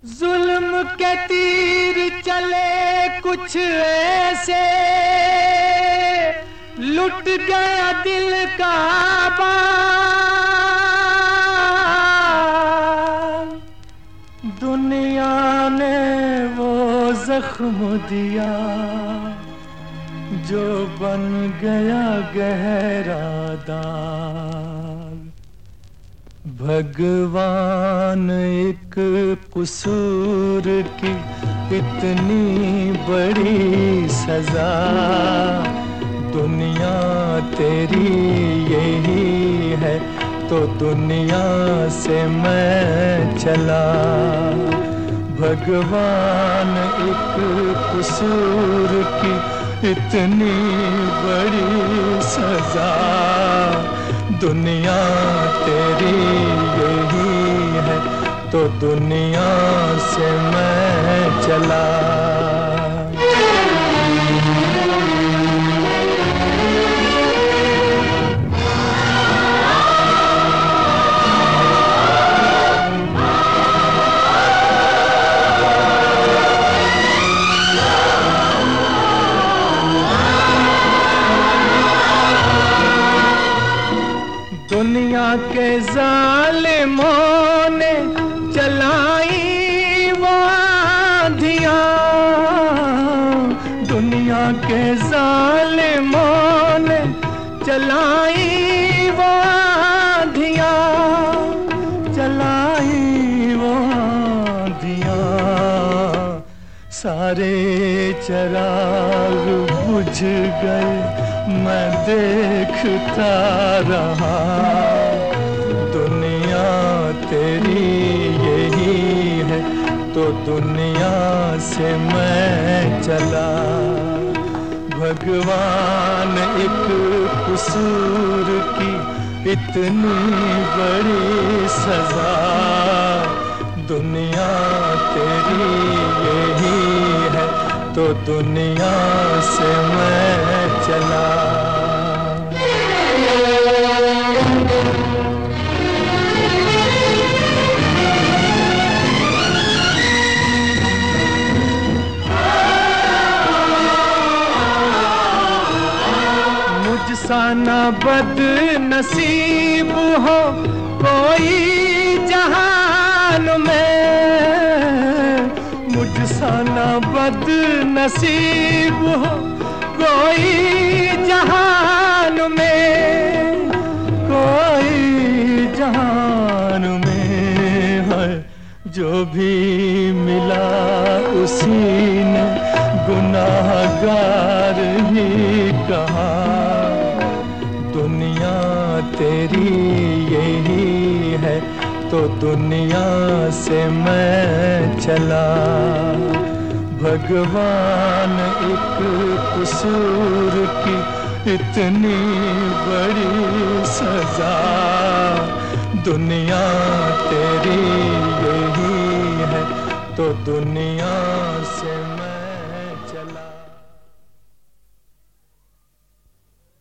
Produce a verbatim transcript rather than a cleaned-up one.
जुल्म के तीर चले कुछ ऐसे, लुट गया दिल का बाग। दुनिया ने वो जख्म दिया जो बन गया गहरा दाग। भगवान एक कसूर की इतनी बड़ी सजा, दुनिया तेरी यही है तो दुनिया से मैं चला। भगवान एक कसूर की इतनी बड़ी सजा, दुनिया तेरी यही है तो दुनिया से मैं चला। दुनिया के जालिमों ने चलाई वो आंधियां, दुनिया के जालिमों ने चलाई वो आंधियां, चलाई वो आंधियां। सारे चिराग बुझ गए मैं देखता रहा, दुनिया तेरी यही है तो दुनिया से मैं चला। भगवान एक कसूर की इतनी बड़ी सजा, दुनिया तेरी यही है तो दुनिया से मैं चला। मुझसा ना बदनसीब हो कोई जहान में, मुझसा ना बदनसीब हो कोई जहान में, कोई जहान में है। जो भी मिला उसी ने गुनाहगार ही कहा, दुनिया तेरी यही है तो दुनिया से मैं चला। भगवान एक कसूर की इतनी बड़ी सजा, दुनिया तेरी यही है तो दुनिया से